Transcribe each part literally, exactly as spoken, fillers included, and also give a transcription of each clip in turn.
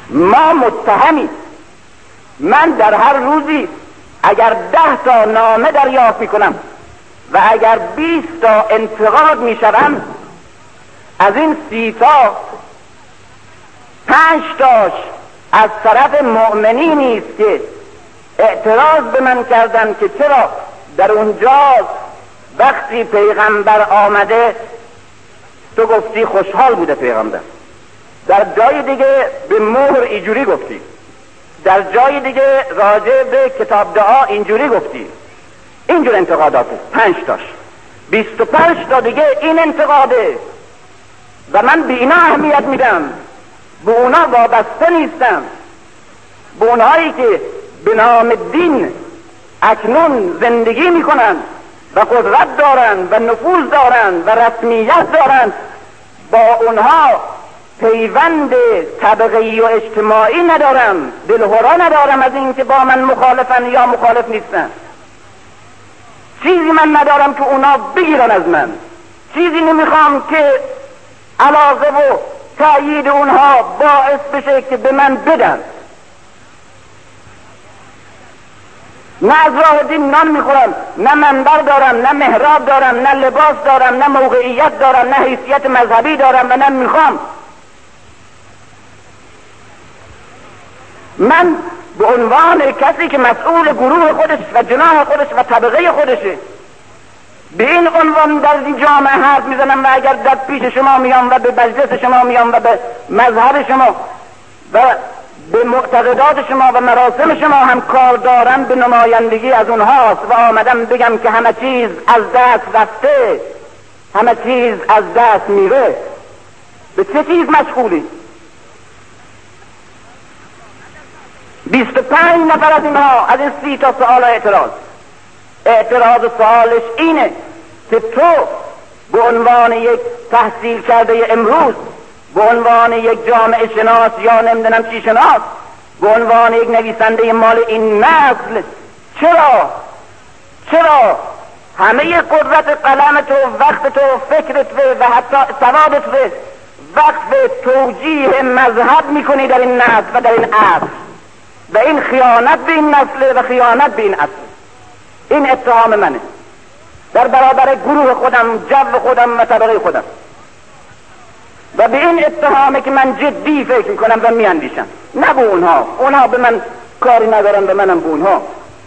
ما متهمی. من در هر روزی اگر ده تا نامه دریافت میکنم و اگر بیست تا انتقاد میشوم، از این سی تا پنج تاش از طرف مؤمنینی است که اعتراض به من کردن که چرا در اونجا وقتی پیغمبر آمده تو گفتی خوشحال بوده پیغمبر، در جای دیگه به مهر اینجوری گفتی، در جای دیگه راجع به کتاب دعا اینجوری گفتی. اینجور انتقاداته، پنج تاش. بیست و پنج تا دیگه این انتقاده و من به اینا اهمیت میدم، به اونا وابسته نیستم. به اونهایی که به نام دین اکنون زندگی میکنن و قدرت دارن و نفوذ دارن و رسمیت دارن، با اونها پیوند طبقی و اجتماعی ندارم، دلهره ندارم از این که با من مخالفن یا مخالف نیستن. چیزی من ندارم که اونا بگیرن از من، چیزی نمیخوام که علاقه و تأیید اونها باعث بشه که به من بدن. نه از راه دین نان میخورم، نه منبر دارم، نه محراب دارم، نه لباس دارم، نه موقعیت دارم، نه حیثیت مذهبی دارم و نه میخوام. من به عنوان کسی که مسئول گروه خودش و جناح خودش و طبقه خودشه به این عنوان در این جامعه حرف میزنم و اگر در پیش شما میام و به مجلس شما میام و به مذهب شما و به معتقدات شما و مراسم شما هم کار دارم، به نمایندگی از اونهاست و آمدم بگم که همه چیز از دست رفته، همه چیز از دست میره. به چه چیز مشغولی؟ بیست و پنج نفر از اینها از این سی تا سوال اعتراض اعتراض سوالش اینه که تو به عنوان یک تحصیل کرده امروز، به عنوان یک جامعه شناس یا نمیدونم چی شناس، به عنوان یک نویسنده مال این نسل، چرا چرا همه قدرت قلم تو، وقت تو، فکرت و حتی سوادت وقف توجیه مذهب میکنی در این نسل و در این عصر؟ و این خیانت به این نسل و خیانت به این عصر. این اتهام منه در برابر گروه خودم، جو خودم و طبقه خودم، و به این اتهامه که من جدی فکر میکنم و میاندیشم، نه به اونها. اونها به من کاری ندارن، به منم به اونها.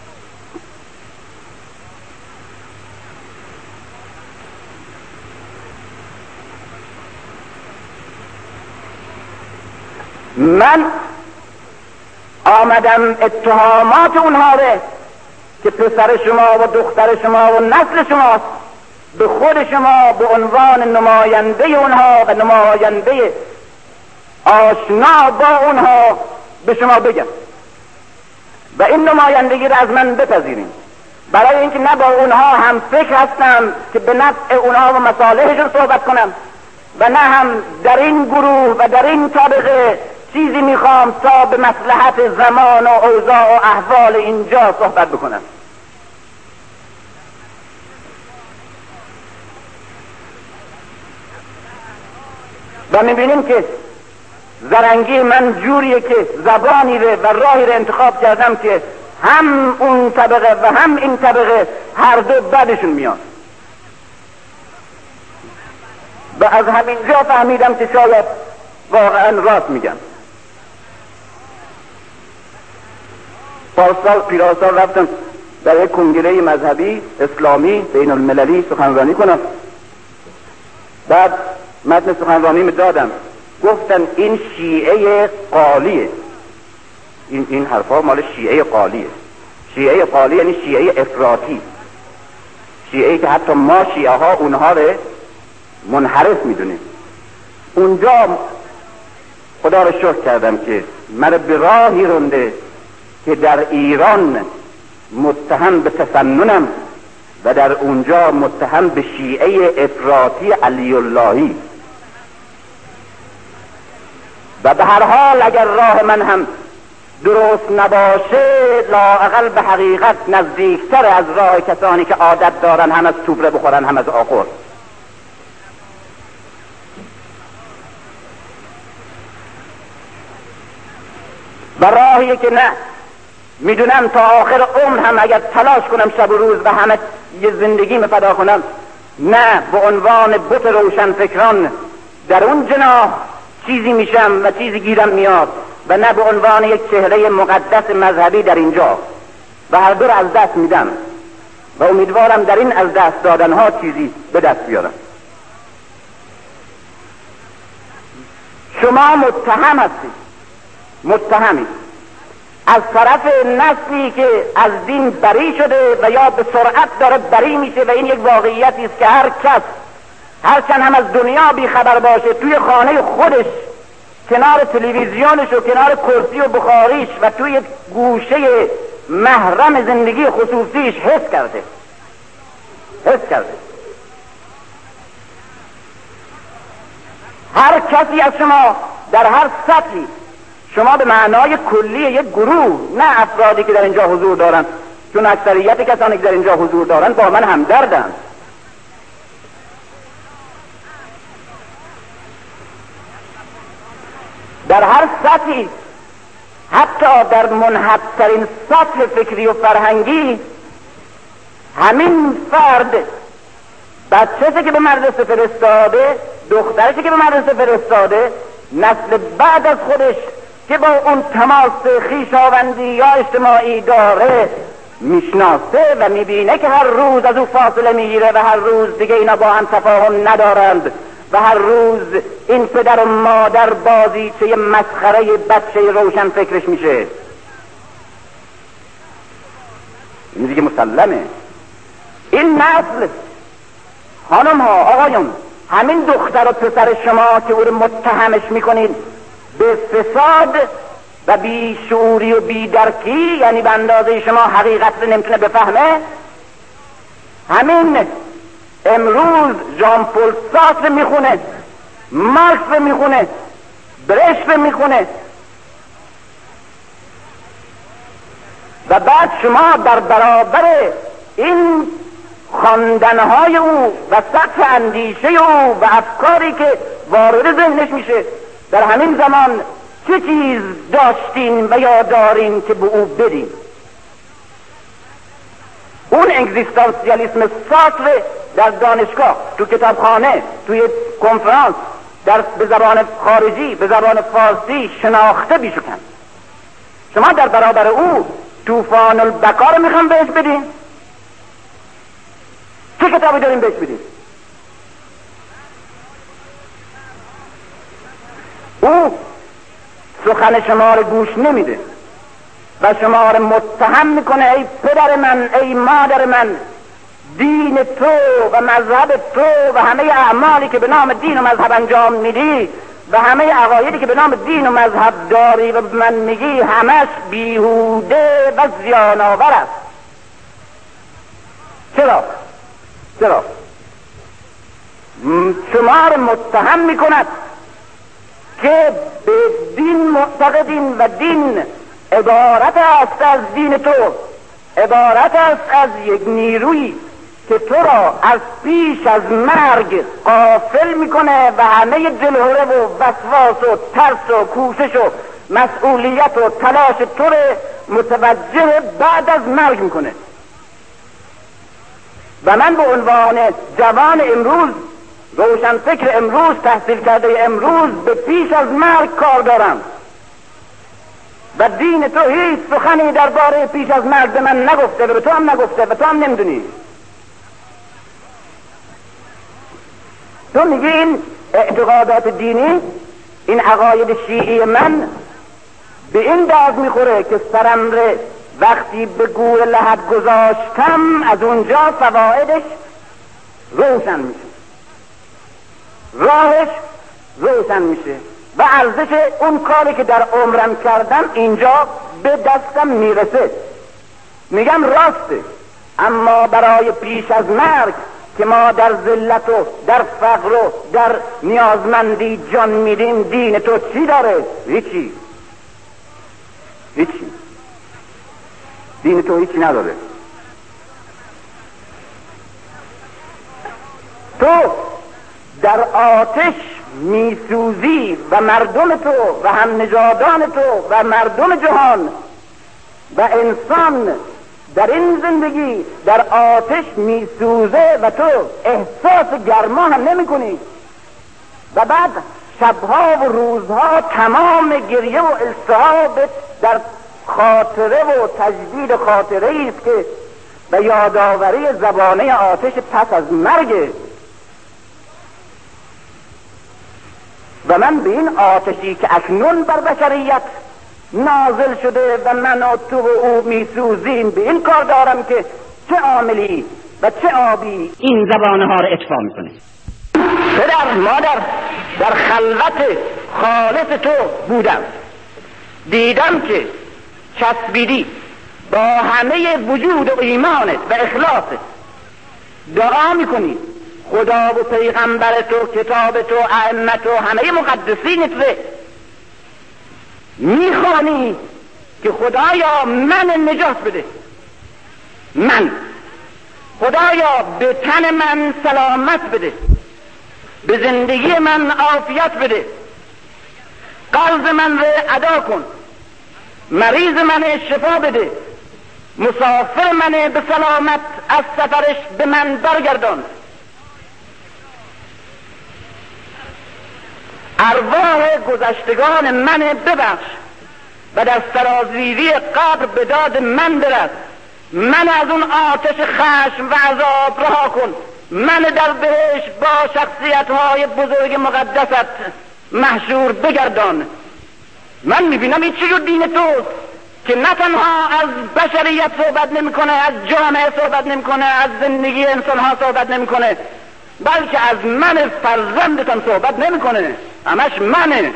من آمدم اتهامات اونها ره که پسر شما و دختر شما و نسل شماست به خود شما به عنوان نماینده اونها و نماینده آشنا با اونها به شما بگم و این نمایندگی را از من بپذیریم، برای اینکه نه با اونها هم فکر هستم که به نفع اونها و مصالحشون صحبت کنم و نه هم در این گروه و در این طبقه چیزی میخوام تا به مصلحت زمان و اوضاع و احوال اینجا صحبت بکنم. و میبینیم که زرنگی من جوریه که زبانی رو و راهی رو انتخاب کردم که هم اون طبقه و هم این طبقه هر دو بدشون میاد. و از همینجا فهمیدم که شاید واقعا راست میگم. پارسال پیراسال رفتم در یک کنگره مذهبی اسلامی بین المللی سخنرانی کنم. بعد متن سخنرانی می دادم، گفتن این شیعه قالیه. این این حرفا مال شیعه قالیه. شیعه قالی یعنی شیعه افراطی، شیعه که حتی ما شیعه ها اونها رو منحرف میدونیم. اونجا خدا رو شکر کردم که من به راهی رونده که در ایران متهم به تسننم و در اونجا متهم به شیعه افراطی علی اللهی. و به هر حال اگر راه من هم درست نباشه، لااقل به حقیقت نزدیکتر از راه کسانی که عادت دارن هم از توبره بخورن هم از آخر. و راهیه که نه میدونم تا آخر عمر هم اگر تلاش کنم شب و روز و همه یه زندگی فدا کنم، نه به عنوان بت روشن فکران در اون جناح چیزی میشم و چیزی گیرم میاد، و نه به عنوان یک چهره مقدس مذهبی در اینجا، و هر دو رو از دست میدم و امیدوارم در این از دست دادنها چیزی به دست بیارم. شما متهم هستید، متهمی از طرف نسلی که از دین بری شده و یا به سرعت داره بری میشه، و این یک واقعیتی است که هر کس هرچند هم از دنیا بی خبر باشه توی خانه خودش کنار تلویزیونش و کنار کرسی و بخاریش و توی گوشه محرم زندگی خصوصیش حس کرده حس کرده هر کسی از شما در هر سطحی، شما به معنای کلی یک گروه، نه افرادی که در اینجا حضور دارن، چون اکثریت کسانی که در اینجا حضور دارن با من همدردند. در هر سطحی، حتی در منحط‌ترین سطح فکری و فرهنگی، همین فرد، بچه‌شی که به مدرسه فرستاده، دخترشی که به مدرسه فرستاده، نسل بعد از خودش که با اون تماس خویشاوندی یا اجتماعی داره میشناسه و میبینه که هر روز از او فاصله میگیره و هر روز دیگه اینا با هم تفاهم ندارند و هر روز این پدر و مادر بازیچه مسخره بچه روشن فکرش میشه. این دیگه مسلمه. این نسل، خانم ها، آقایون، همین دختر و پسر شما که او رو متهمش میکنید به فساد و بیشعوری و بیدرکی، یعنی به اندازه شما حقیقت رو نمیتونه بفهمه، همین امروز ژان پل سارتر میخونه، مارکس میخونه، برشت میخونه، و بعد شما در برابر این خواندنهای او و سطح اندیشه او و افکاری که وارد ذهنش میشه، در همین زمان چه چیز داشتین و یا دارین که به او بدین؟ اون اگزیستانسیالیسم سارتر در دانشگاه، تو کتابخانه، توی کنفرانس، در به زبان خارجی، به زبان فارسی شناخته بیشکن. شما در برابر او طوفان البقا رو میخوام بهش بدین؟ چه کتابی داریم بهش بدین؟ او سخن شما رو گوش نمیده و شما رو متهم میکنه: ای پدر من، ای مادر من، دین تو و مذهب تو و همه اعمالی که به نام دین و مذهب انجام میدی و همه عقایدی که به نام دین و مذهب داری و من میگی همش بیهوده و زیان آور است. چرا؟ چرا؟ شما رو متهم میکند که به دین معتقدین و دین عبارت است از دین تو، عبارت است از یک نیرویی که تو را از پیش از مرگ غافل میکنه و همه دلهره و وسواس و ترس و کوشش و مسئولیت و تلاش تو را متوجه بعد از مرگ میکنه. و من به عنوان جوان امروز، روشن فکر امروز، تحصیل کرده امروز، به پیش از مرگ کار دارم و دین تو هیچ سخنی درباره پیش از مرگ به من نگفته و به تو هم نگفته و تو هم نمیدونی. تو میگی این اعتقادات دینی، این عقاید شیعی من به این داغ میخوره که سرم ره وقتی به گور لحد گذاشتم از اونجا فوائدش روشن میشه، راهش روشن میشه و ارزش اون کاری که در عمرم کردم اینجا به دستم میرسه. میگم راسته، اما برای پیش از مرگ که ما در ذلت و در فقر و در نیازمندی جان میدیم، دین تو چی داره؟ هیچی. هیچی. دین تو هیچی نداره. تو در آتش میسوزی و مردم تو و هم نژادان تو و مردم جهان و انسان در این زندگی در آتش میسوزه و تو احساس گرما هم نمی کنی و بعد شبها و روزها تمام گریه و التهاب در خاطره و تجدید خاطره است که به یادآوری زبانه آتش پس از مرگ. و من به این آتشی که اکنون بر بشریت نازل شده و من و تو و او میسوزیم به این کار دارم که چه عاملی و چه آبی این زبانه ها را اطفا میکنه. پدر مادر در خلوت خالص تو بودم، دیدم که چسبیدی با همه وجود و ایمانت و اخلاصت، دعا میکنی خدا و پیغمبر تو، کتاب تو، ائمه تو، همه مقدسینت رو میخوانی که خدایا من نجات بده، من خدایا به تن من سلامت بده، به زندگی من عافیت بده، قرض من رو ادا کن، مریض من شفا بده، مسافر من به سلامت از سفرش به من برگردان، ارواح گذشتگان من ببخش و در سرازیری قبر به داد من برس، من از اون آتش خشم و عذاب رها کن، من در بهشت با شخصیت‌های بزرگ مقدست محشور بگردان. من میبینم این چه دین توست که نه تنها از بشریت صحبت نمیکنه، از جامعه صحبت نمیکنه، از زندگی انسان‌ها صحبت نمیکنه، بلکه از من فرزندتان صحبت نمیکنه. همش منه،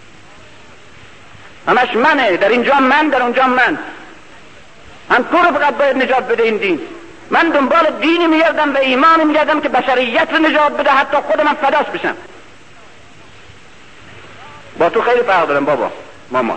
همش منه، در اینجا من، در اونجا من. هم تو رو فقط باید نجات بده این دین. من دنبال دینی میگردم و ایمانی میگردم که بشریت رو نجات بده، حتی خودم هم فداش بشم. با تو خیلی فرق دارم بابا مامان.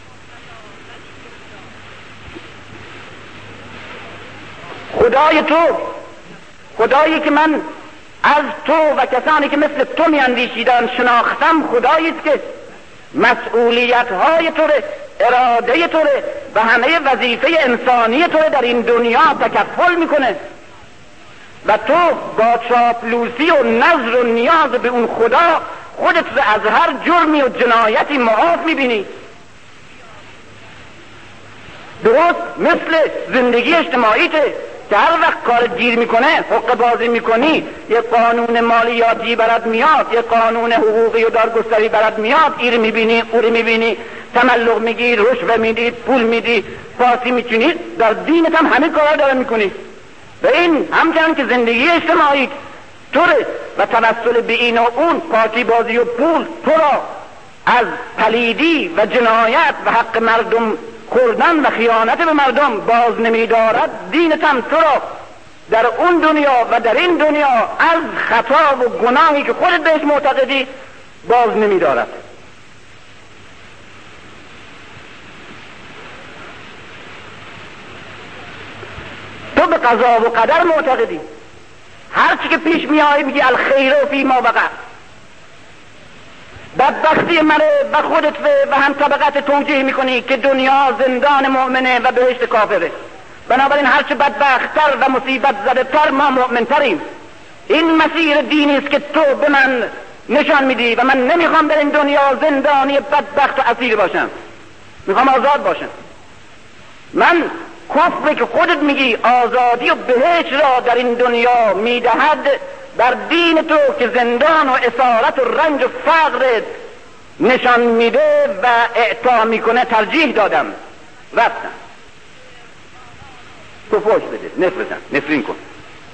خدای تو، خدایی که من از تو و کسانی که مثل تو میاندیشیدن شناختم، خدایی است که مسئولیت های تو، اراده تو و همه وظیفه انسانی تو در این دنیا تکفل میکنه و تو با چاپلوسی و نظر و نیاز به اون خدا خودت رو از هر جرمی و جنایتی معاف میبینی. درست مثل زندگی اجتماعیته که هر وقت کار دیر میکنه، حق بازی میکنی، یه قانون مالیاتی برات میاد، یه قانون حقوقی و دارگستری برات میاد، ایر میبینی، اوری میبینی، تملق میگی، رشوه میدی، پول میدی، پاسی میچونی. در دینت هم همه کارا داره میکنی. و این همچنان که زندگی اجتماعی طوره و توسل به این و اون پاکی بازی و پول تو را از پلیدی و جنایت و حق مردم خوردن و خیانت به مردم باز نمیدارد. دینت هم تو را در اون دنیا و در این دنیا از خطا و گناهی که خودت بهش معتقدی باز نمیدارد. تو به قضا و قدر معتقدی، هر چی که پیش میایی میگی الخیر فی ما وقع. بدبختی منه و خودت و هم طبقت توجیه میکنی که دنیا زندان مؤمنه و بهشت کافره. بنابراین هرچه بدبختتر و مصیبت زده تر ما مؤمنتریم. این مسیر دینی است که تو به من نشان میدی و من نمیخوام در این دنیا زندانی بدبخت و اسیر باشم، میخوام آزاد باشم. من کفری که خودت میگی آزادی و بهشت را در این دنیا میدهد در دین تو که زندان و اسارت و رنج و فقر نشان میده و اعطا میکنه ترجیح دادم. رفتم تو فوش بده، نصف بزن، نفرین کن.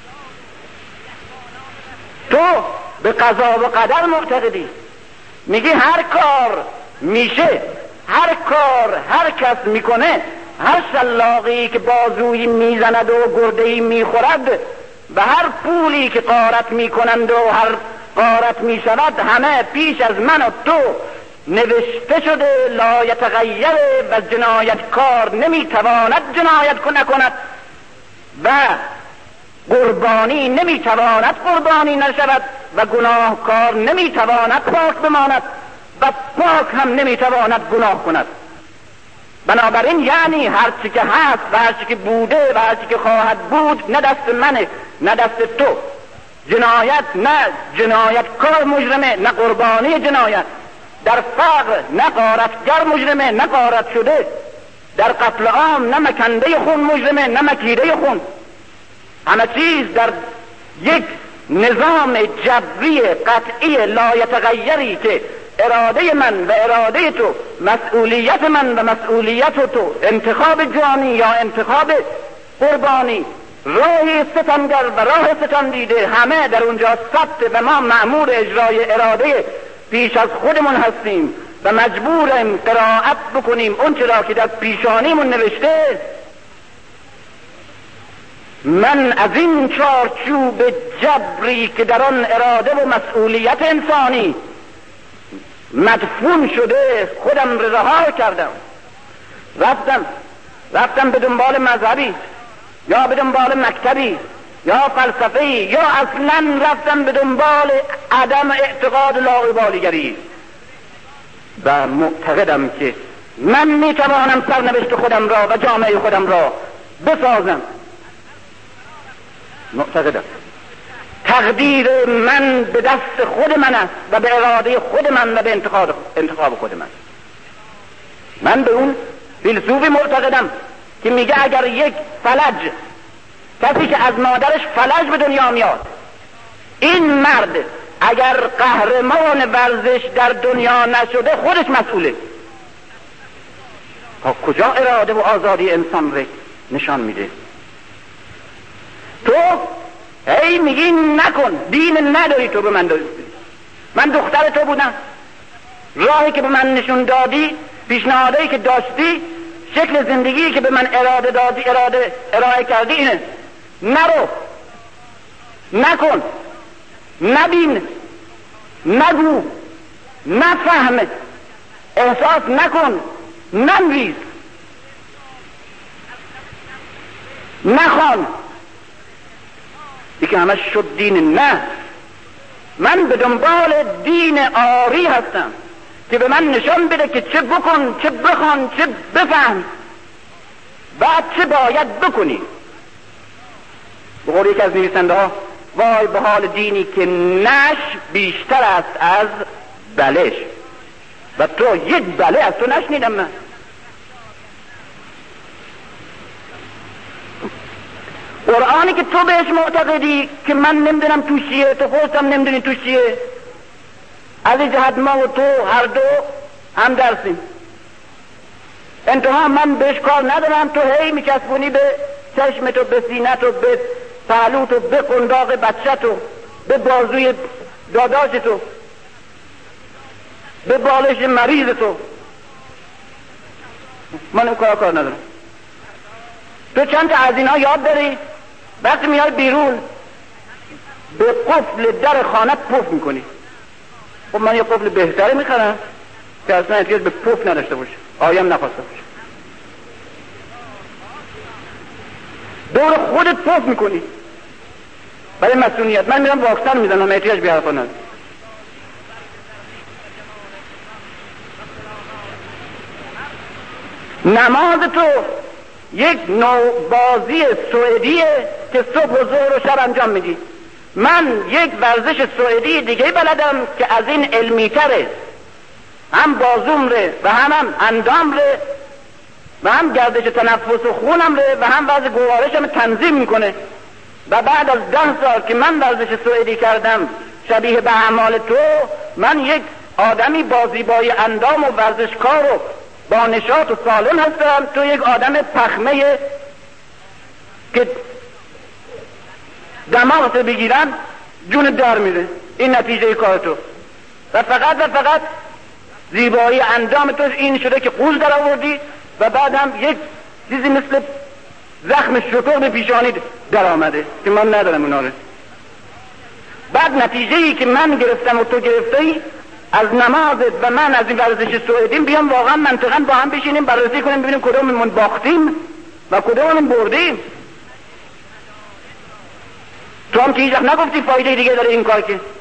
تو به قضا و قدر معتقدی، میگی هر کار میشه، هر کار هر کس میکنه، هر شلاقی که بازویی میزند و گردهی میخورد و هر پولی که غارت میکنند و هر غارت میشود همه پیش از من و تو نوشته شده. لا یتغیر و جنایت کار نمیتواند جنایت نکند و قربانی نمیتواند قربانی نشود و گناهکار نمیتواند پاک بماند و پاک هم نمیتواند گناه کند. بنابراین یعنی هرچی که هست و هرچی که بوده و هرچی که خواهد بود نه دست منه نه دست تو. جنایت نه جنایت کار مجرمه نه قربانی جنایت، در فقر نه غارتگر مجرمه نه غارت شده، در قتل عام نه مکنده خون مجرمه نه مکیده خون. همه چیز در یک نظام جبری قطعی لایتغیری که اراده من و اراده تو، مسئولیت من و مسئولیت تو، انتخاب جانی یا انتخاب قربانی، راه ستمگر و راه ستم دیده، همه در اونجا ثبت و ما مأمور اجرای اراده پیش از خودمون هستیم و مجبوریم قرائت بکنیم اون چرا که در پیشانیمون نوشته. من از این چارچوب جبری که در آن اراده و مسئولیت انسانی مدفون شده خودم رها کردم، رفتم رفتم به دنبال مذهبی یا به دنبال مکتبی یا فلسفه‌ای یا اصلا رفتم به دنبال عدم اعتقاد لاابالیگری و معتقدم که من میتوانم سرنوشت خودم را و جامعه خودم را بسازم. معتقدم تقدیر من به دست خود من است و به اراده خود من و به انتخاب انتخاب خود من. من به اون فیلسوفی معتقدم که میگه اگر یک فلج، کسی که از مادرش فلج به دنیا میاد، این مرد اگر قهرمان ورزش در دنیا نشده خودش مسئوله. تا کجا اراده و آزادی انسان رو نشان میده؟ تو هی میگی نکن، دین نداری تو به من داری. من دختر تو بودم، راهی که به من نشون دادی، پیشنهادایی که داشتی، شکل زندگی که به من اراده دادی، اراده ارائه کردی اینه. نرو، نکن، نبین، نگو، نفهم، احساس نکن، ننویس، نخوان. دیگه همش شد دین. نه، من به دنبال دین آری هستم که به من نشان بده که چه بکن، چه بخوان، چه بفهم، بعد چه باید بکنی. به قول یک از نویسنده ها، وای به حال دینی که نش بیشتر است از بلش. و تو یک بله از تو نشنیدم من. قرآنی که تو بهش معتقدی که من نمیدونم تو چیه، تو خودت هم نمیدونی تو چیه، از این جهت ما و تو هر دو هم درسیم. انتها من بهش کار ندارم، تو هی میچسبونی به چشمتو، به سینتو، به پهلوتو، به قنداق بچه‌تو، به بازوی داداشتو، به بالش مریضتو. من اون کار کار ندارم. تو چند تا از اینا یاد داری، وقتی میای بیرون به قفل در خانه پف میکنی. خب من یه قفل بهتره میخرم که اصلا احتیاج به پف نداشته باشه، آیم نخواسته باشه. دور خودت پف میکنی برای مسئولیت. من میرم واکسن میزنم، احتیاج به حرفا ندارم. نماز تو یک نوع بازی سوئدیه که صبح و ظهر و شب انجام میدی. من یک ورزش سوئدی دیگه بلدم که از این علمی تره، هم بازوم ره و هم, هم اندام ره و هم گردش تنفس و خونم ره و هم وضع گوارشم تنظیم میکنه. و بعد از ده سال که من ورزش سوئدی کردم شبیه به اعمال تو، من یک آدمی با زیبایی اندام و ورزشکار و با نشاط و سالم هستم. تو یک آدم پخمه که دماغت بگیرن جون در میره. این نتیجه کار تو. و فقط و فقط زیبایی اندام تو این شده که قوز در آوردی و بعد هم یک چیزی مثل زخم شکر به پیشانی در آمده که من ندارم اونا رو. بعد نتیجه ای که من گرفتم و تو گرفتی از نمازت و من از این ورزش سوئدیم، بیام واقعا منطقا با هم بشینیم بررسی کنیم ببینیم کدوممون باختیم و کدوممون بردیم. تو هم که هیچ وقت نگفتی فایده دیگه داره این کار که